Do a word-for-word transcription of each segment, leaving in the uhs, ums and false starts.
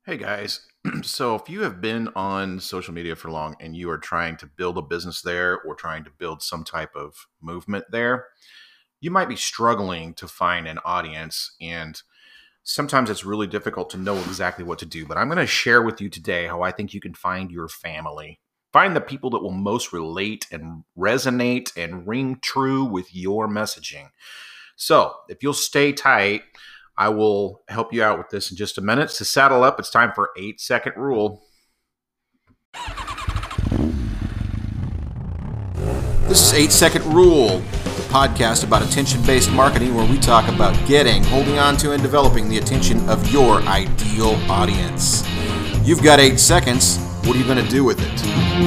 Hey guys. So if you have been on social media for long and you are trying to build a business there or trying to build some type of movement there, you might be struggling to find an audience. And sometimes it's really difficult to know exactly what to do. But I'm going to share with you today how I think you can find your family. Find the people that will most relate and resonate and ring true with your messaging. So if you'll stay tight, I will help you out with this in just a minute. To saddle up, it's time for eight second rule. This is eight second rule, the podcast about attention-based marketing where we talk about getting, holding on to, and developing the attention of your ideal audience. You've got eight seconds. What are you going to do with it?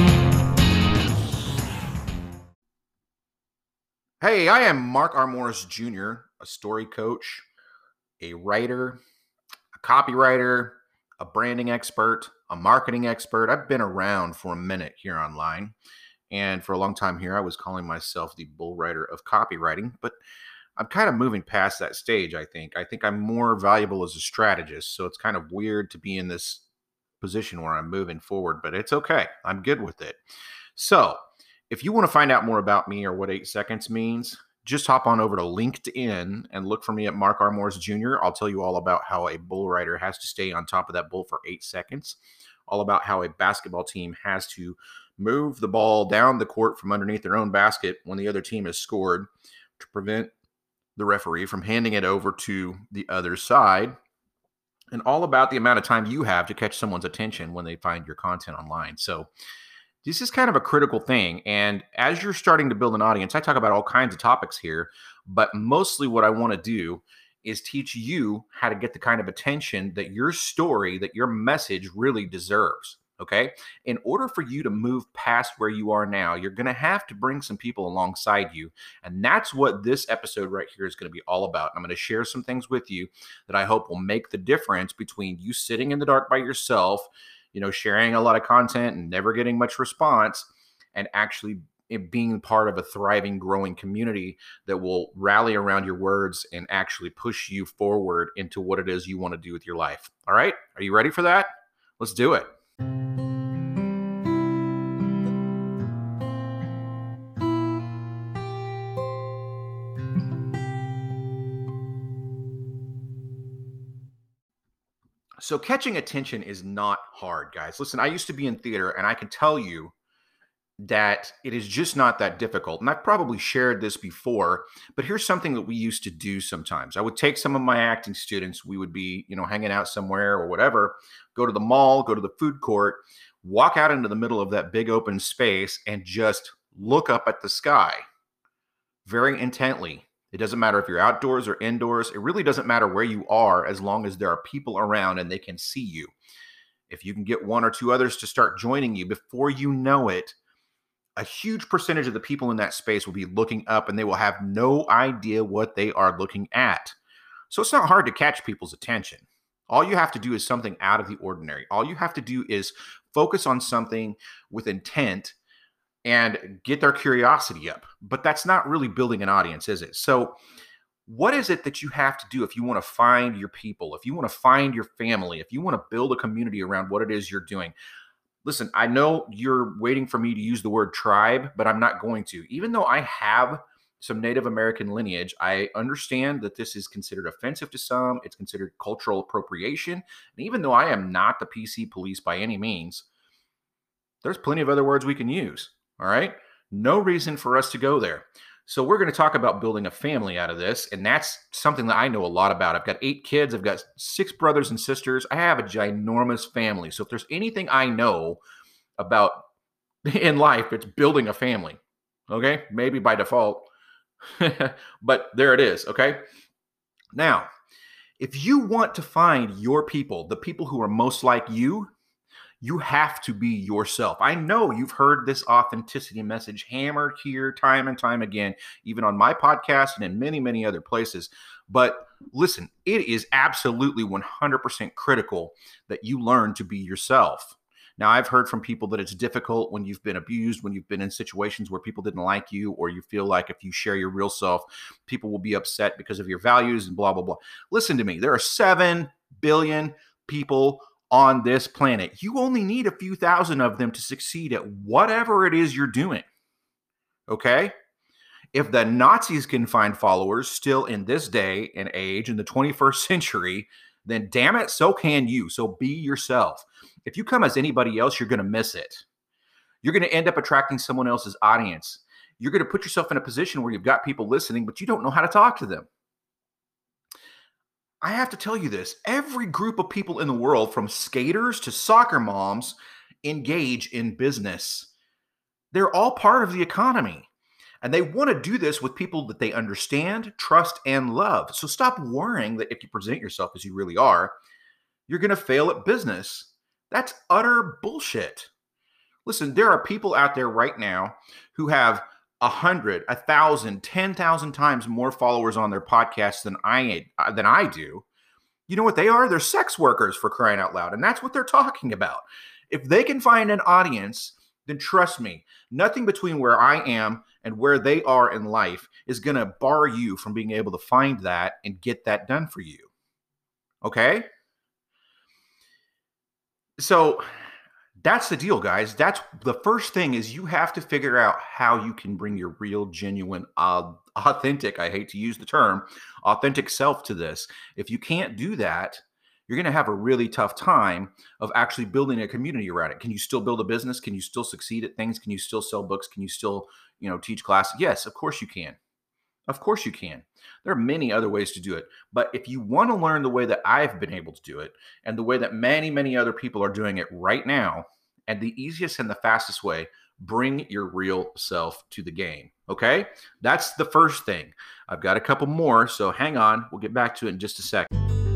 Hey, I am Mark R. Morris Junior, a story coach, a writer, a copywriter, a branding expert, a marketing expert. I've been around for a minute here online. And for a long time here, I was calling myself the bull writer of copywriting. But I'm kind of moving past that stage, I think. I think I'm more valuable as a strategist. So it's kind of weird to be in this position where I'm moving forward. But it's okay. I'm good with it. So if you want to find out more about me or what eight seconds means, just hop on over to LinkedIn and look for me at Mark R. Morris Junior I'll tell you all about how a bull rider has to stay on top of that bull for eight seconds, all about how a basketball team has to move the ball down the court from underneath their own basket when the other team has scored to prevent the referee from handing it over to the other side, and all about the amount of time you have to catch someone's attention when they find your content online. So this is kind of a critical thing. And as you're starting to build an audience, I talk about all kinds of topics here, but mostly what I want to do is teach you how to get the kind of attention that your story, that your message really deserves. Okay. In order for you to move past where you are now, you're going to have to bring some people alongside you. And that's what this episode right here is going to be all about. I'm going to share some things with you that I hope will make the difference between you sitting in the dark by yourself, you know, sharing a lot of content and never getting much response, and actually being part of a thriving, growing community that will rally around your words and actually push you forward into what it is you want to do with your life. All right. Are you ready for that? Let's do it. So catching attention is not hard, guys. Listen, I used to be in theater, and I can tell you that it is just not that difficult. And I've probably shared this before, but here's something that we used to do sometimes. I would take some of my acting students, we would be, you know, hanging out somewhere or whatever, go to the mall, go to the food court, walk out into the middle of that big open space and just look up at the sky very intently. It doesn't matter if you're outdoors or indoors. It really doesn't matter where you are as long as there are people around and they can see you. If you can get one or two others to start joining you, before you know it, a huge percentage of the people in that space will be looking up and they will have no idea what they are looking at. So it's not hard to catch people's attention. All you have to do is something out of the ordinary. All you have to do is focus on something with intent and get their curiosity up. But that's not really building an audience, is it? So what is it that you have to do if you want to find your people, if you want to find your family, if you want to build a community around what it is you're doing? Listen, I know you're waiting for me to use the word tribe, but I'm not going to. Even though I have some Native American lineage, I understand that this is considered offensive to some. It's considered cultural appropriation. And even though I am not the P C police by any means, there's plenty of other words we can use. All right. No reason for us to go there. So we're going to talk about building a family out of this. And that's something that I know a lot about. I've got eight kids. I've got six brothers and sisters. I have a ginormous family. So if there's anything I know about in life, it's building a family. Okay. Maybe by default, but there it is. Okay. Now, if you want to find your people, the people who are most like you, you have to be yourself. I know you've heard this authenticity message hammered here time and time again, even on my podcast and in many, many other places. But listen, it is absolutely one hundred percent critical that you learn to be yourself. Now, I've heard from people that it's difficult when you've been abused, when you've been in situations where people didn't like you, or you feel like if you share your real self, people will be upset because of your values and blah, blah, blah. Listen to me. There are seven billion people on this planet. You only need a few thousand of them to succeed at whatever it is you're doing. Okay? If the Nazis can find followers still in this day and age in the twenty-first century, then damn it, so can you. So be yourself. If you come as anybody else, you're going to miss it. You're going to end up attracting someone else's audience. You're going to put yourself in a position where you've got people listening, but you don't know how to talk to them. I have to tell you this. Every group of people in the world, from skaters to soccer moms, engage in business. They're all part of the economy. And they want to do this with people that they understand, trust, and love. So stop worrying that if you present yourself as you really are, you're going to fail at business. That's utter bullshit. Listen, there are people out there right now who have a hundred, a thousand, ten thousand times more followers on their podcasts than I than I do. You know what they are? They're sex workers, for crying out loud, and that's what they're talking about. If they can find an audience, then trust me, nothing between where I am and where they are in life is going to bar you from being able to find that and get that done for you. Okay? So that's the deal, guys. That's the first thing, is you have to figure out how you can bring your real, genuine, uh, authentic, I hate to use the term, authentic self to this. If you can't do that, you're going to have a really tough time of actually building a community around it. Can you still build a business? Can you still succeed at things? Can you still sell books? Can you still, you know, teach classes? Yes, of course you can. Of course you can. There are many other ways to do it. But if you want to learn the way that I've been able to do it, and the way that many, many other people are doing it right now, and the easiest and the fastest way, bring your real self to the game. Okay? That's the first thing. I've got a couple more, so hang on. We'll get back to it in just a second.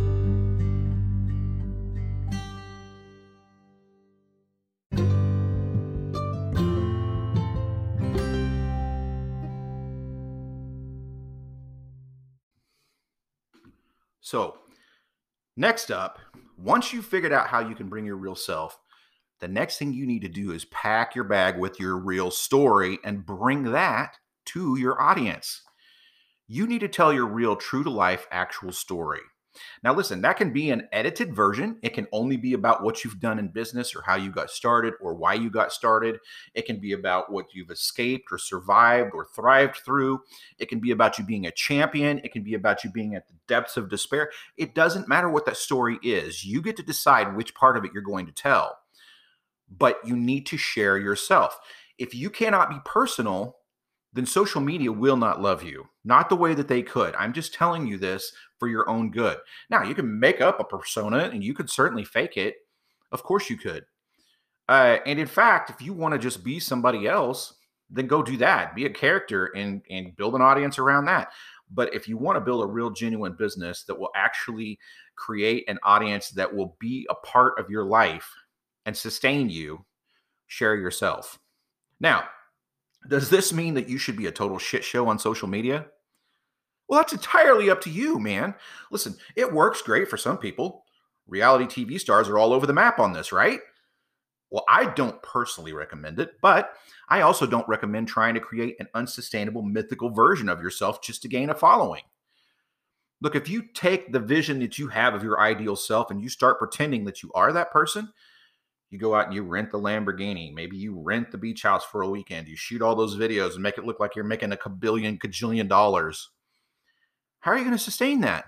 So next up, once you've figured out how you can bring your real self, the next thing you need to do is pack your bag with your real story and bring that to your audience. You need to tell your real, true to life, actual story. Now, listen, that can be an edited version. It can only be about what you've done in business or how you got started or why you got started. It can be about what you've escaped or survived or thrived through. It can be about you being a champion. It can be about you being at the depths of despair. It doesn't matter what that story is. You get to decide which part of it you're going to tell. But you need to share yourself. If you cannot be personal, then social media will not love you. Not the way that they could. I'm just telling you this for your own good. Now, you can make up a persona and you could certainly fake it. Of course you could. Uh, and in fact, if you want to just be somebody else, then go do that. Be a character and, and build an audience around that. But if you want to build a real, genuine business that will actually create an audience that will be a part of your life and sustain you, share yourself. Now, does this mean that you should be a total shit show on social media? Well, that's entirely up to you, man. Listen, it works great for some people. Reality T V stars are all over the map on this, right? Well, I don't personally recommend it, but I also don't recommend trying to create an unsustainable mythical version of yourself just to gain a following. Look, if you take the vision that you have of your ideal self and you start pretending that you are that person, you go out and you rent the Lamborghini. Maybe you rent the beach house for a weekend. You shoot all those videos and make it look like you're making a kabillion, kajillion dollars. How are you going to sustain that?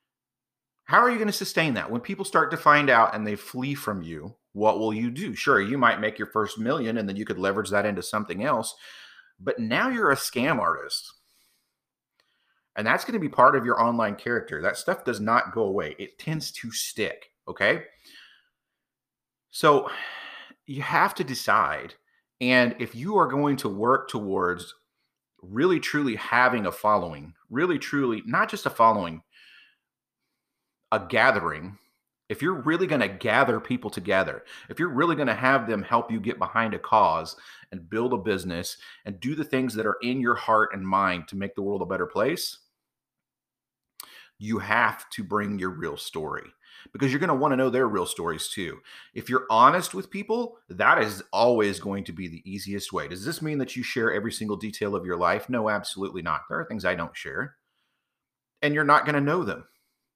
How are you going to sustain that? When people start to find out and they flee from you, what will you do? Sure, you might make your first million and then you could leverage that into something else. But now you're a scam artist. And that's going to be part of your online character. That stuff does not go away. It tends to stick, okay? So you have to decide. And if you are going to work towards really, truly having a following, really, truly, not just a following, a gathering, if you're really going to gather people together, if you're really going to have them help you get behind a cause and build a business and do the things that are in your heart and mind to make the world a better place, you have to bring your real story, because you're going to want to know their real stories too. If you're honest with people, that is always going to be the easiest way. Does this mean that you share every single detail of your life? No, absolutely not. There are things I don't share, and you're not going to know them.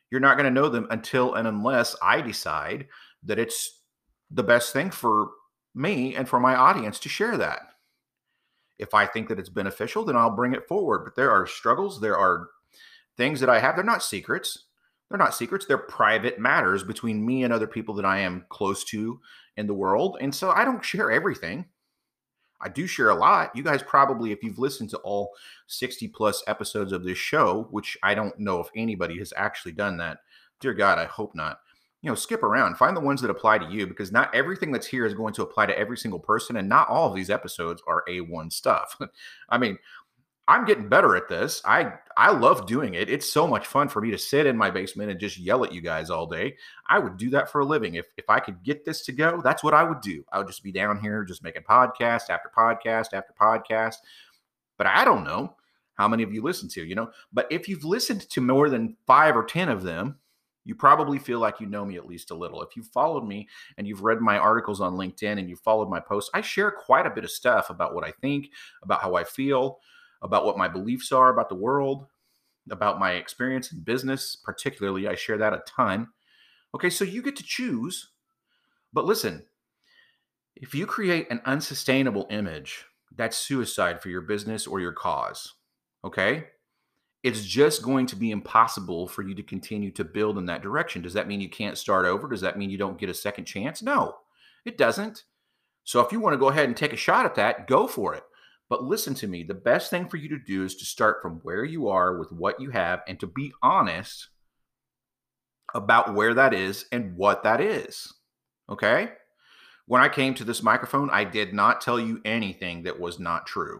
You're not going to know them until and unless I decide that it's the best thing for me and for my audience to share that. If I think that it's beneficial, then I'll bring it forward. But there are struggles, there are things that I have. They're not secrets. They're not secrets. They're private matters between me and other people that I am close to in the world. And so I don't share everything. I do share a lot. You guys probably, if you've listened to all sixty plus episodes of this show, which I don't know if anybody has actually done that. Dear God, I hope not. You know, skip around, find the ones that apply to you, because not everything that's here is going to apply to every single person. And not all of these episodes are A one stuff. I mean, I'm getting better at this. I I love doing it. It's so much fun for me to sit in my basement and just yell at you guys all day. I would do that for a living. If if I could get this to go, that's what I would do. I would just be down here just making podcast after podcast after podcast. But I don't know how many of you listen to, you know. But if you've listened to more than five or ten of them, you probably feel like you know me at least a little. If you've followed me and you've read my articles on LinkedIn and you've followed my posts, I share quite a bit of stuff about what I think, about how I feel, about what my beliefs are about the world, about my experience in business, particularly. I share that a ton. Okay, so you get to choose. But listen, if you create an unsustainable image, that's suicide for your business or your cause. Okay? It's just going to be impossible for you to continue to build in that direction. Does that mean you can't start over? Does that mean you don't get a second chance? No, it doesn't. So if you want to go ahead and take a shot at that, go for it. But listen to me, the best thing for you to do is to start from where you are with what you have and to be honest about where that is and what that is. Okay? When I came to this microphone, I did not tell you anything that was not true.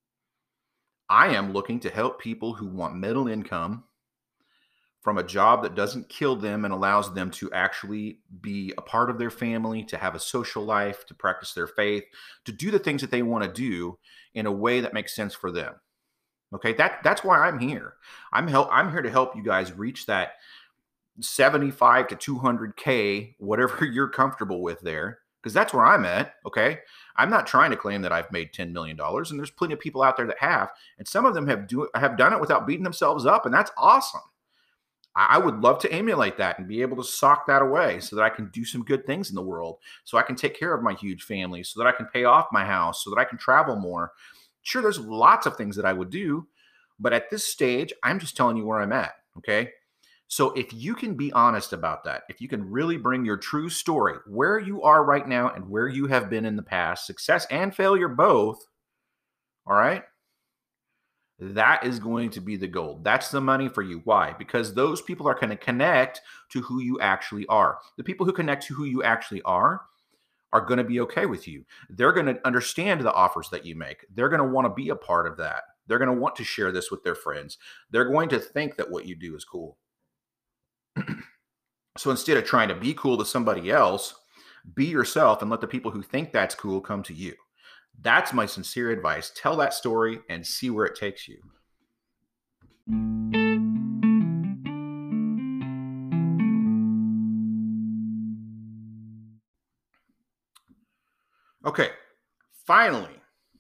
I am looking to help people who want middle income from a job that doesn't kill them and allows them to actually be a part of their family, to have a social life, to practice their faith, to do the things that they want to do in a way that makes sense for them. Okay, that that's why I'm here. I'm help. I'm here to help you guys reach that seventy-five to two hundred K, whatever you're comfortable with there, because that's where I'm at. Okay, I'm not trying to claim that I've made ten million dollars, and there's plenty of people out there that have, and some of them have do have done it without beating themselves up, and that's awesome. I would love to emulate that and be able to sock that away so that I can do some good things in the world, so I can take care of my huge family, so that I can pay off my house, so that I can travel more. Sure, there's lots of things that I would do, but at this stage, I'm just telling you where I'm at, okay? So if you can be honest about that, if you can really bring your true story, where you are right now and where you have been in the past, success and failure both, all right? That is going to be the gold. That's the money for you. Why? Because those people are going to connect to who you actually are. The people who connect to who you actually are are going to be okay with you. They're going to understand the offers that you make. They're going to want to be a part of that. They're going to want to share this with their friends. They're going to think that what you do is cool. So instead of trying to be cool to somebody else, be yourself and let the people who think that's cool come to you. That's my sincere advice. Tell that story and see where it takes you. Okay, finally,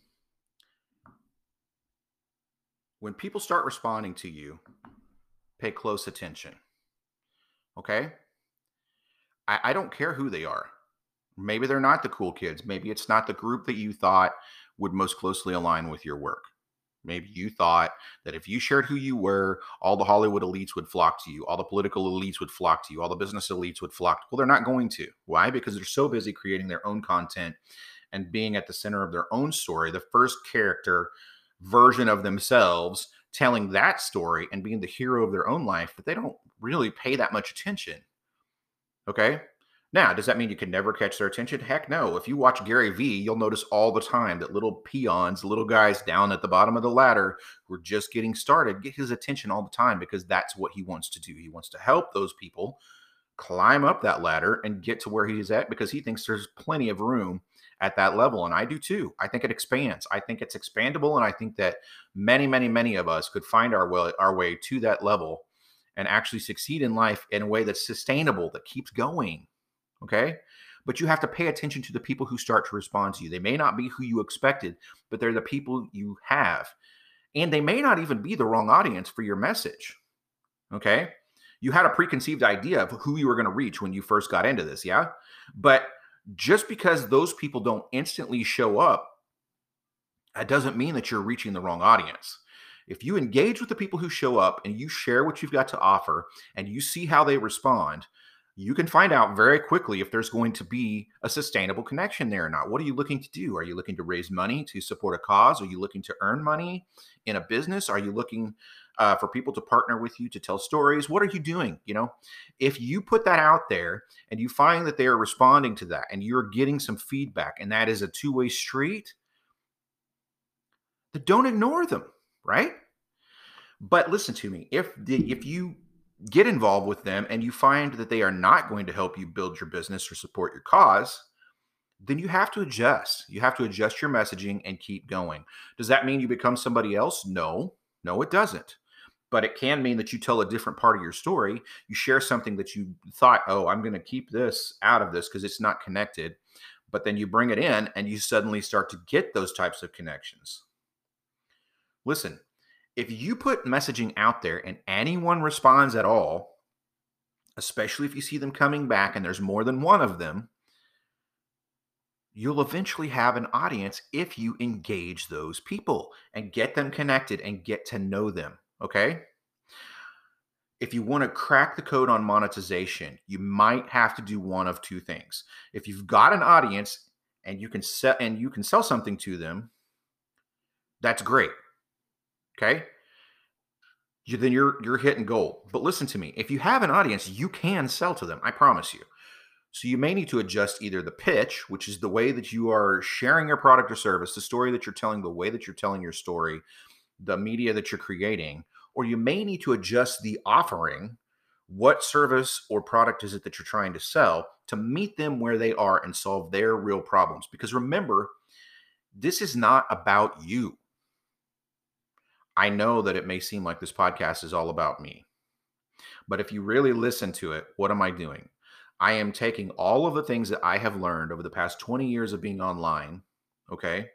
when people start responding to you, pay close attention. Okay? I, I don't care who they are. Maybe they're not the cool kids. Maybe it's not the group that you thought would most closely align with your work. Maybe you thought that if you shared who you were, all the Hollywood elites would flock to you. All the political elites would flock to you. All the business elites would flock. Well, they're not going to. Why? Because they're so busy creating their own content and being at the center of their own story, the first character version of themselves, telling that story and being the hero of their own life, that they don't really pay that much attention. Okay? Now, does that mean you can never catch their attention? Heck no. If you watch Gary Vee, you'll notice all the time that little peons, little guys down at the bottom of the ladder who are just getting started, get his attention all the time because that's what he wants to do. He wants to help those people climb up that ladder and get to where he's at because he thinks there's plenty of room at that level. And I do too. I think it expands. I think it's expandable. And I think that many, many, many of us could find our way, our way to that level and actually succeed in life in a way that's sustainable, that keeps going. Okay. But you have to pay attention to the people who start to respond to you. They may not be who you expected, but they're the people you have. And they may not even be the wrong audience for your message. Okay. You had a preconceived idea of who you were going to reach when you first got into this, yeah? But just because those people don't instantly show up, that doesn't mean that you're reaching the wrong audience. If you engage with the people who show up and you share what you've got to offer and you see how they respond, you can find out very quickly if there's going to be a sustainable connection there or not. What are you looking to do? Are you looking to raise money to support a cause? Are you looking to earn money in a business? Are you looking uh, for people to partner with you to tell stories? What are you doing? You know, if you put that out there and you find that they are responding to that and you're getting some feedback and that is a two-way street, then don't ignore them, right? But listen to me. If the, if you get involved with them and you find that they are not going to help you build your business or support your cause, then you have to adjust. You have to adjust your messaging and keep going. Does that mean you become somebody else? No, no, it doesn't. But it can mean that you tell a different part of your story. You share something that you thought, oh, I'm going to keep this out of this because it's not connected. But then you bring it in and you suddenly start to get those types of connections. Listen, if you put messaging out there and anyone responds at all, especially if you see them coming back and there's more than one of them, you'll eventually have an audience if you engage those people and get them connected and get to know them, okay? If you want to crack the code on monetization, you might have to do one of two things. If you've got an audience and you can sell and you can sell something to them, that's great. Okay? You, then you're you're hitting gold. But listen to me. If you have an audience, you can sell to them. I promise you. So you may need to adjust either the pitch, which is the way that you are sharing your product or service, the story that you're telling, the way that you're telling your story, the media that you're creating, or you may need to adjust the offering. What service or product is it that you're trying to sell to meet them where they are and solve their real problems? Because remember, this is not about you. I know that it may seem like this podcast is all about me, but if you really listen to it, what am I doing? I am taking all of the things that I have learned over the past twenty years of being online, okay?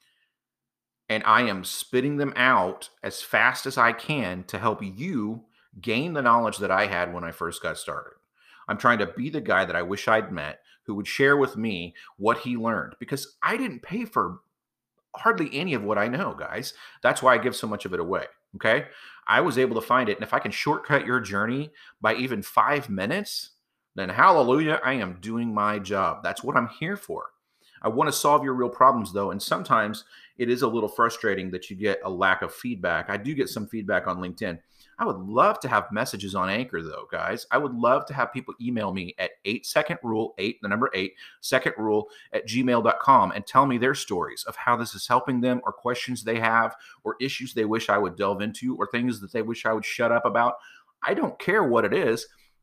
And I am spitting them out as fast as I can to help you gain the knowledge that I had when I first got started. I'm trying to be the guy that I wish I'd met who would share with me what he learned because I didn't pay for hardly any of what I know, guys. That's why I give so much of it away. Okay. I was able to find it. And if I can shortcut your journey by even five minutes, then hallelujah, I am doing my job. That's what I'm here for. I want to solve your real problems though. And sometimes it is a little frustrating that you get a lack of feedback. I do get some feedback on LinkedIn. I would love to have messages on Anchor though, guys. I would love to have people email me at eight second rule, eight, the number eight, second rule at gmail dot com and tell me their stories of how this is helping them or questions they have or issues they wish I would delve into or things that they wish I would shut up about. I don't care what it is.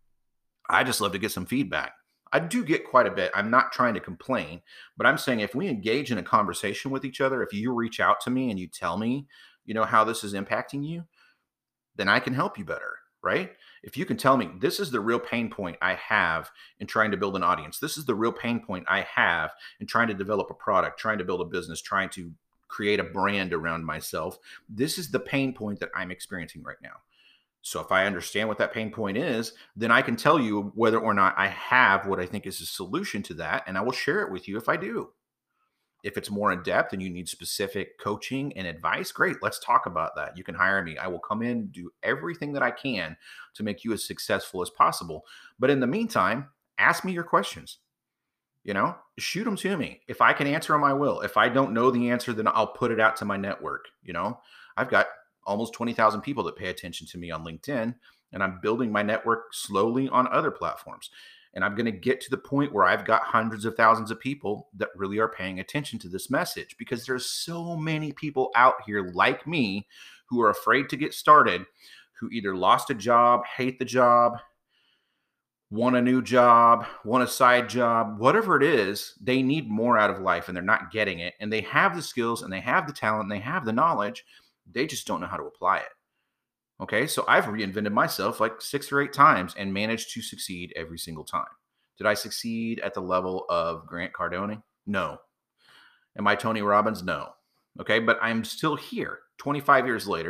I just love to get some feedback. I do get quite a bit. I'm not trying to complain, but I'm saying if we engage in a conversation with each other, if you reach out to me and you tell me, you know, how this is impacting you, then I can help you better, right? If you can tell me this is the real pain point I have in trying to build an audience, this is the real pain point I have in trying to develop a product, trying to build a business, trying to create a brand around myself. This is the pain point that I'm experiencing right now. So if I understand what that pain point is, then I can tell you whether or not I have what I think is a solution to that, and I will share it with you if I do. If it's more in depth and you need specific coaching and advice, great, let's talk about that. You can hire me. I will come in, do everything that I can to make you as successful as possible. But in the meantime, ask me your questions. You know, shoot them to me. If I can answer them, I will. If I don't know the answer, then I'll put it out to my network. You know, I've got almost twenty thousand people that pay attention to me on LinkedIn, and I'm building my network slowly on other platforms. And I'm going to get to the point where I've got hundreds of thousands of people that really are paying attention to this message because there's so many people out here like me who are afraid to get started, who either lost a job, hate the job, want a new job, want a side job, whatever it is, they need more out of life and they're not getting it. And they have the skills and they have the talent and they have the knowledge. They just don't know how to apply it. Okay, so I've reinvented myself like six or eight times and managed to succeed every single time. Did I succeed at the level of Grant Cardone? No. Am I Tony Robbins? No. Okay, but I'm still here twenty-five years later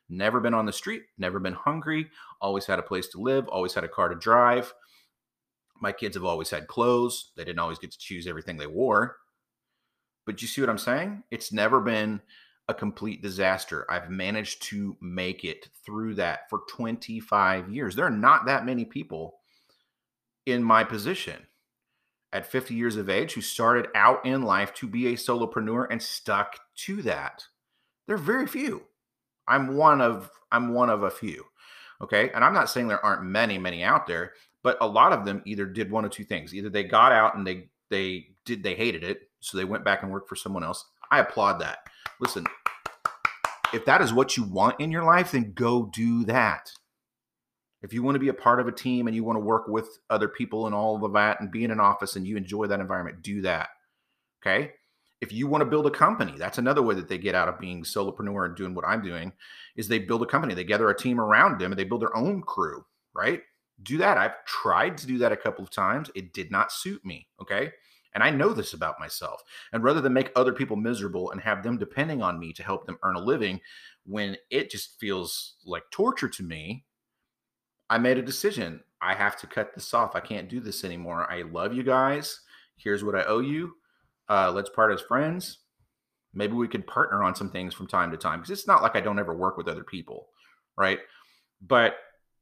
Never been on the street, never been hungry, always had a place to live, always had a car to drive. My kids have always had clothes. They didn't always get to choose everything they wore. But you see what I'm saying? It's never been a complete disaster. I've managed to make it through that for twenty-five years. There are not that many people in my position at fifty years of age who started out in life to be a solopreneur and stuck to that. There are very few. I'm one of I'm one of a few. Okay? And I'm not saying there aren't many, many out there, but a lot of them either did one of two things. Either they got out and they they did they hated it, so they went back and worked for someone else. I applaud that. Listen, if that is what you want in your life, then go do that. If you want to be a part of a team and you want to work with other people and all of that and be in an office and you enjoy that environment, do that. Okay? If you want to build a company, that's another way that they get out of being solopreneur and doing what I'm doing, is they build a company. They gather a team around them and they build their own crew, right? Do that. I've tried to do that a couple of times. It did not suit me, okay? And I know this about myself. And rather than make other people miserable and have them depending on me to help them earn a living, when it just feels like torture to me, I made a decision. I have to cut this off. I can't do this anymore. I love you guys. Here's what I owe you. Uh, let's part as friends. Maybe we could partner on some things from time to time, because it's not like I don't ever work with other people, right? But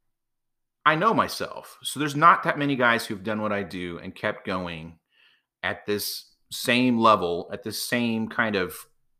I know myself. So there's not that many guys who've done what I do and kept going at this same level, at this same kind of,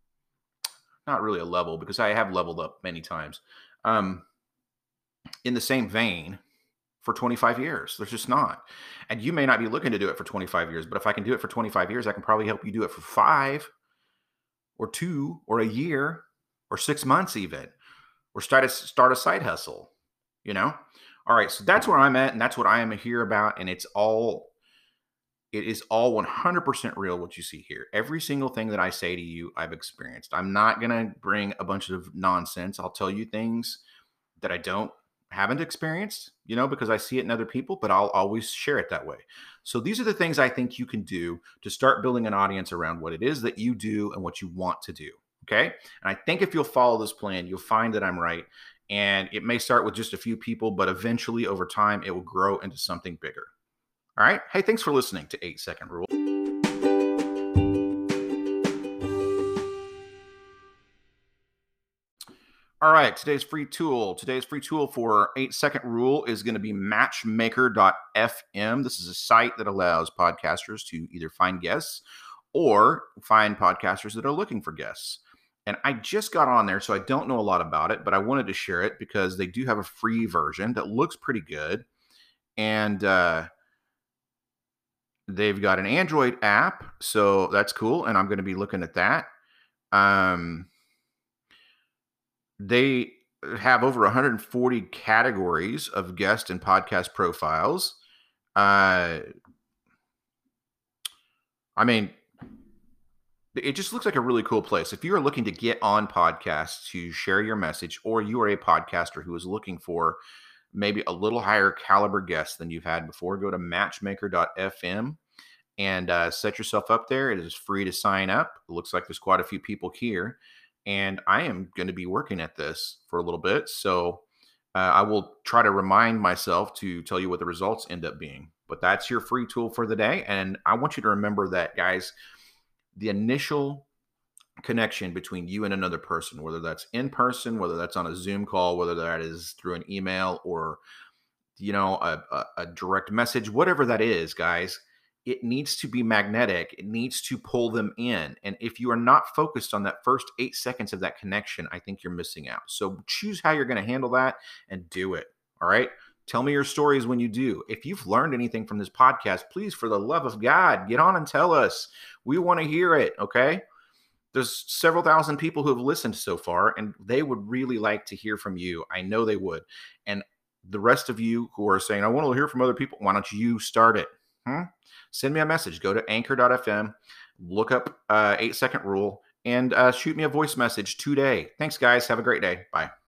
not really a level, because I have leveled up many times, um, in the same vein for twenty-five years. There's just not. And you may not be looking to do it for twenty-five years, but if I can do it for twenty-five years, I can probably help you do it for five or two or a year or six months even, or start a, start a side hustle, you know? All right. So that's where I'm at. And that's what I am here about. And it's all, it is all one hundred percent real what you see here. Every single thing that I say to you, I've experienced. I'm not going to bring a bunch of nonsense. I'll tell you things that I don't haven't experienced, you know, because I see it in other people, but I'll always share it that way. So these are the things I think you can do to start building an audience around what it is that you do and what you want to do. Okay. And I think if you'll follow this plan, you'll find that I'm right. And it may start with just a few people, but eventually over time, it will grow into something bigger. All right. Hey, thanks for listening to eight second Rule. All right, today's free tool. Today's free tool for eight second Rule is going to be matchmaker dot f m. This is a site that allows podcasters to either find guests or find podcasters that are looking for guests. And I just got on there, so I don't know a lot about it, but I wanted to share it because they do have a free version that looks pretty good. And uh, they've got an Android app, so that's cool. And I'm going to be looking at that. Um, They have over one hundred forty categories of guest and podcast profiles. Uh, I mean, it just looks like a really cool place. If you are looking to get on podcasts to share your message, or you are a podcaster who is looking for maybe a little higher caliber guest than you've had before, go to matchmaker dot f m and uh, set yourself up there. It is free to sign up. It looks like there's quite a few people here. And I am going to be working at this for a little bit. So uh, I will try to remind myself to tell you what the results end up being. But that's your free tool for the day. And I want you to remember that, guys, the initial connection between you and another person, whether that's in person, whether that's on a Zoom call, whether that is through an email or, you know, a, a, a direct message, whatever that is, guys, it needs to be magnetic. It needs to pull them in. And if you are not focused on that first eight seconds of that connection, I think you're missing out. So choose how you're going to handle that and do it. All right. Tell me your stories when you do. If you've learned anything from this podcast, please, for the love of God, get on and tell us. We want to hear it. Okay. There's several thousand people who have listened so far, and they would really like to hear from you. I know they would. And the rest of you who are saying, I want to hear from other people, why don't you start it? Hmm? Send me a message. Go to anchor dot f m, look up uh, eight second Rule, and uh, shoot me a voice message today. Thanks, guys. Have a great day. Bye.